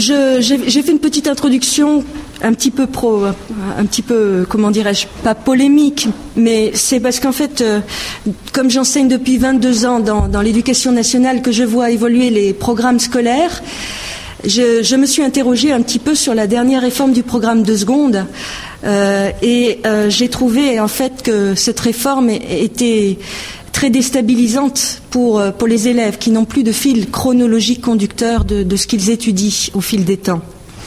J'ai fait une petite introduction un petit peu comment dirais-je, pas polémique, mais c'est parce qu'en fait, comme j'enseigne depuis 22 ans dans l'éducation nationale, que je vois évoluer les programmes scolaires, je me suis interrogée un petit peu sur la dernière réforme du programme de seconde, et j'ai trouvé en fait que cette réforme était très déstabilisante pour les élèves qui n'ont plus de fil chronologique conducteur de ce qu'ils étudient au fil des temps.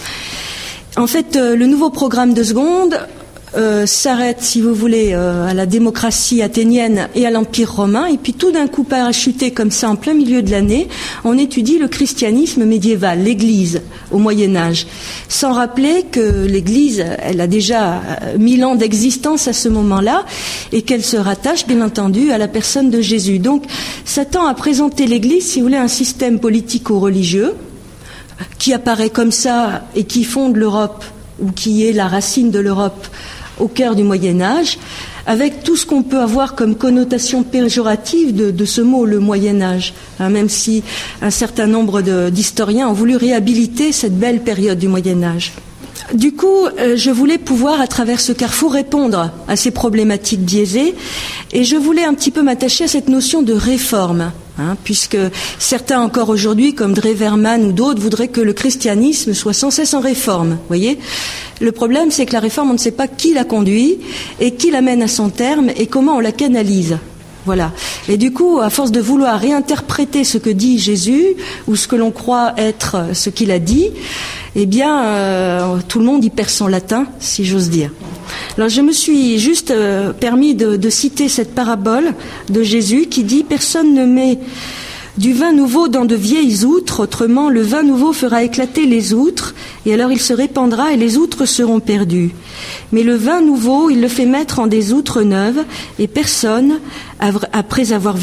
En fait, le nouveau programme de seconde s'arrête, si vous voulez, à la démocratie athénienne et à l'Empire romain, et puis tout d'un coup, parachuté comme ça en plein milieu de l'année, on étudie le christianisme médiéval, l'Église au Moyen-Âge, sans rappeler que l'Église, elle a déjà 1000 ans d'existence à ce moment-là, et qu'elle se rattache, bien entendu, à la personne de Jésus. Donc, ça tend à présenter l'Église, si vous voulez, un système politico-religieux, qui apparaît comme ça et qui fonde l'Europe, ou qui est la racine de l'Europe au cœur du Moyen-Âge, avec tout ce qu'on peut avoir comme connotation péjorative de ce mot, le Moyen-Âge, même si un certain nombre d'historiens ont voulu réhabiliter cette belle période du Moyen-Âge. Du coup, je voulais pouvoir, à travers ce carrefour, répondre à ces problématiques biaisées, et je voulais un petit peu m'attacher à cette notion de réforme, puisque certains encore aujourd'hui, comme Dreverman ou d'autres, voudraient que le christianisme soit sans cesse en réforme. Voyez, le problème, c'est que la réforme, on ne sait pas qui la conduit et qui l'amène à son terme et comment on la canalise. Voilà. Et du coup, à force de vouloir réinterpréter ce que dit Jésus ou ce que l'on croit être ce qu'il a dit, eh bien, tout le monde y perd son latin, si j'ose dire. Alors, je me suis juste permis de citer cette parabole de Jésus qui dit « Personne ne met du vin nouveau dans de vieilles outres, autrement le vin nouveau fera éclater les outres, et alors il se répandra et les outres seront perdues. Mais le vin nouveau, il le fait mettre en des outres neuves, et personne, après avoir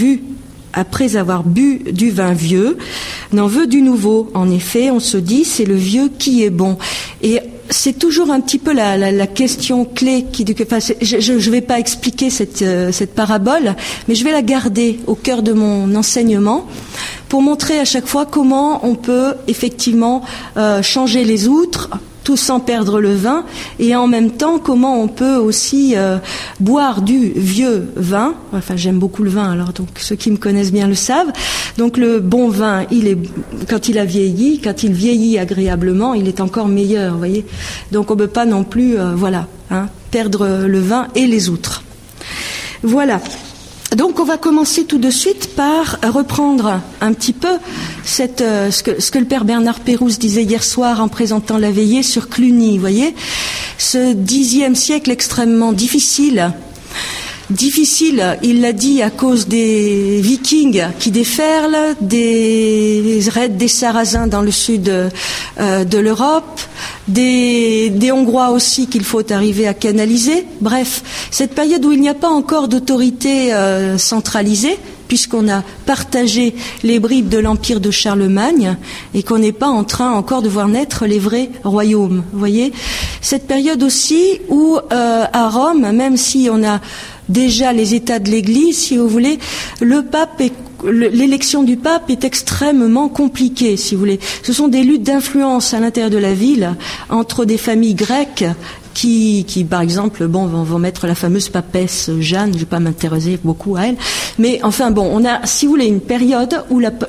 bu du vin vieux, n'en veut du nouveau. En effet, on se dit, c'est le vieux qui est bon. » Et c'est toujours un petit peu la question clé je ne vais pas expliquer cette parabole, mais je vais la garder au cœur de mon enseignement pour montrer à chaque fois comment on peut effectivement changer les outres, tout sans perdre le vin, et en même temps comment on peut aussi boire du vieux vin. Enfin, j'aime beaucoup le vin, alors donc ceux qui me connaissent bien le savent. Donc le bon vin, quand il vieillit agréablement, il est encore meilleur, vous voyez. Donc on ne peut pas non plus, perdre le vin et les outres. Voilà. Donc on va commencer tout de suite par reprendre un petit peu ce que le père Bernard Pérouse disait hier soir en présentant la veillée sur Cluny, vous voyez, ce Xe siècle extrêmement difficile, il l'a dit, à cause des Vikings qui déferlent, des raids des Sarrasins dans le sud de l'Europe, des Hongrois aussi qu'il faut arriver à canaliser. Bref, cette période où il n'y a pas encore d'autorité centralisée, puisqu'on a partagé les bribes de l'empire de Charlemagne et qu'on n'est pas en train encore de voir naître les vrais royaumes. Vous voyez, cette période aussi où à Rome, même si on a déjà les états de l'Église, si vous voulez, l'élection du pape est extrêmement compliquée, si vous voulez. Ce sont des luttes d'influence à l'intérieur de la ville entre des familles grecques qui par exemple, vont mettre la fameuse papesse Jeanne, je ne vais pas m'intéresser beaucoup à elle, mais enfin on a, si vous voulez, une période où la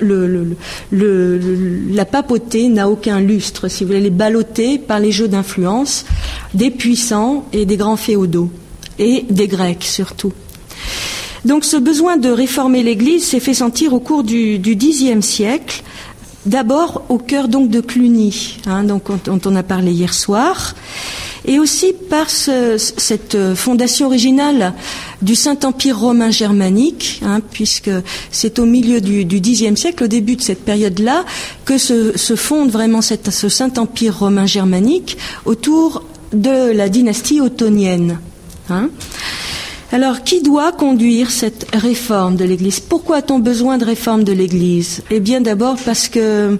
papauté n'a aucun lustre, si vous voulez, elle est ballottée par les jeux d'influence des puissants et des grands féodaux, et des Grecs surtout. Donc ce besoin de réformer l'Église s'est fait sentir au cours du Xe siècle, d'abord au cœur donc de Cluny, dont on a parlé hier soir, et aussi par cette fondation originale du Saint-Empire romain germanique, puisque c'est au milieu du Xe siècle, au début de cette période-là, que se fonde vraiment ce Saint-Empire romain germanique autour de la dynastie ottonienne. Alors, qui doit conduire cette réforme de l'Église ? Pourquoi a-t-on besoin de réforme de l'Église ? Eh bien, d'abord parce que,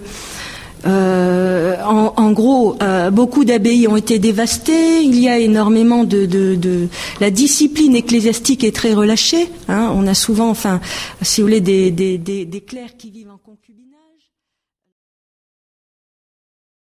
en gros, beaucoup d'abbayes ont été dévastées. Il y a énormément la discipline ecclésiastique est très relâchée. On a souvent, si vous voulez, des clercs qui vivent en concubinage.